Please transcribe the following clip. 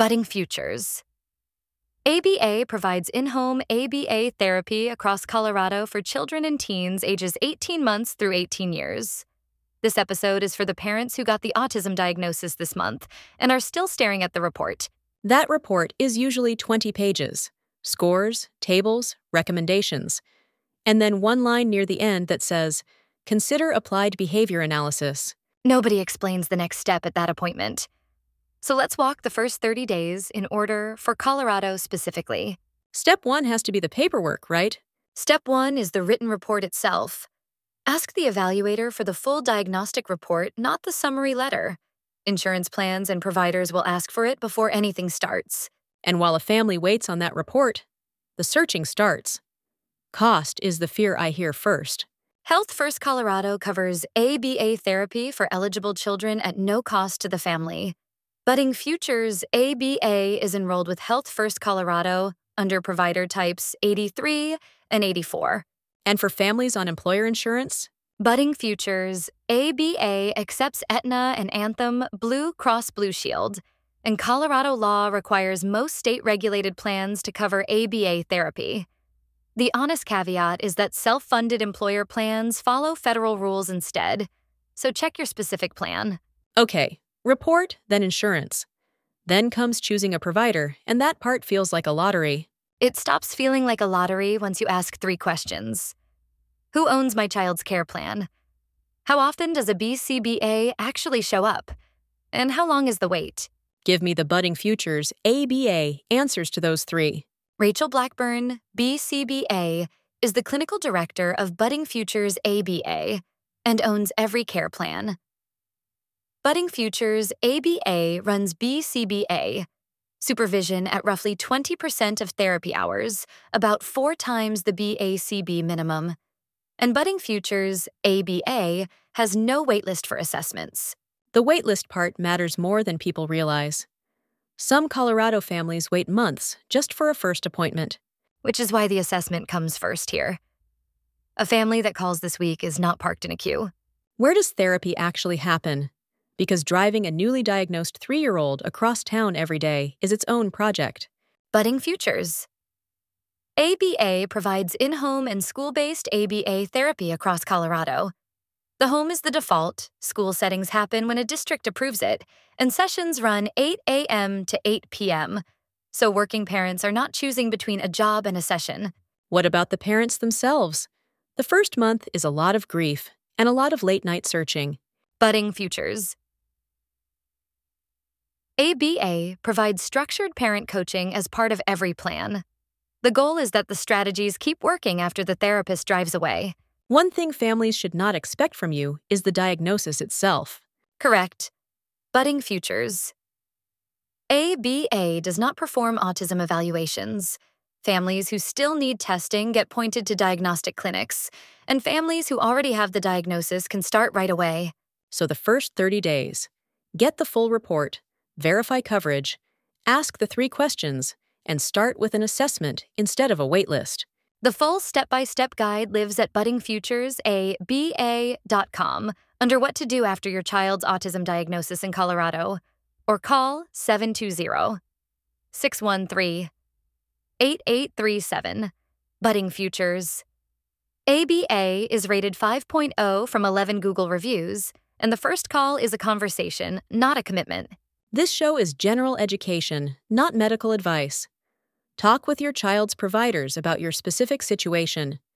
Budding Futures. ABA provides in-home ABA therapy across Colorado for children and teens ages 18 months through 18 years. This episode is for the parents who got the autism diagnosis this month and are still staring at the report. That report is usually 20 pages. Scores, tables, recommendations. And then one line near the end that says, "Consider applied behavior analysis." Nobody explains the next step at that appointment. So let's walk the first 30 days in order for Colorado specifically. Step 1 has to be the paperwork, right? Step 1 is the written report itself. Ask the evaluator for the full diagnostic report, not the summary letter. Insurance plans and providers will ask for it before anything starts. And while a family waits on that report, the searching starts. Cost is the fear I hear first. Health First Colorado covers ABA therapy for eligible children at no cost to the family. Budding Futures ABA is enrolled with Health First Colorado under provider types 83 and 84. And for families on employer insurance? Budding Futures ABA accepts Aetna and Anthem Blue Cross Blue Shield, and Colorado law requires most state-regulated plans to cover ABA therapy. The honest caveat is that self-funded employer plans follow federal rules instead, so check your specific plan. Okay, report, then insurance. Then comes choosing a provider, and that part feels like a lottery. It stops feeling like a lottery once you ask 3 questions. Who owns my child's care plan? How often does a BCBA actually show up? And how long is the wait? Give me the Budding Futures ABA answers to those 3. Rachel Blackburn, BCBA, is the clinical director of Budding Futures ABA and owns every care plan. Budding Futures ABA runs BCBA, supervision at roughly 20% of therapy hours, about 4 times the BACB minimum. And Budding Futures ABA has no waitlist for assessments. The waitlist part matters more than people realize. Some Colorado families wait months just for a first appointment. Which is why the assessment comes first here. A family that calls this week is not parked in a queue. Where does therapy actually happen? Because driving a newly diagnosed 3-year-old across town every day is its own project. Budding Futures. ABA provides in-home and school-based ABA therapy across Colorado. The home is the default, school settings happen when a district approves it, and sessions run 8 a.m. to 8 p.m., so working parents are not choosing between a job and a session. What about the parents themselves? The first month is a lot of grief and a lot of late-night searching. Budding Futures. ABA provides structured parent coaching as part of every plan. The goal is that the strategies keep working after the therapist drives away. One thing families should not expect from you is the diagnosis itself. Correct. Budding Futures. ABA does not perform autism evaluations. Families who still need testing get pointed to diagnostic clinics, and families who already have the diagnosis can start right away. So the first 30 days, get the full report, verify coverage, ask the 3 questions, and start with an assessment instead of a waitlist. The full step-by-step guide lives at buddingfuturesaba.com under What to Do After Your Child's Autism Diagnosis in Colorado, or call 720-613-8837. Budding Futures. ABA is rated 5.0 from 11 Google reviews, and the first call is a conversation, not a commitment. This show is general education, not medical advice. Talk with your child's providers about your specific situation.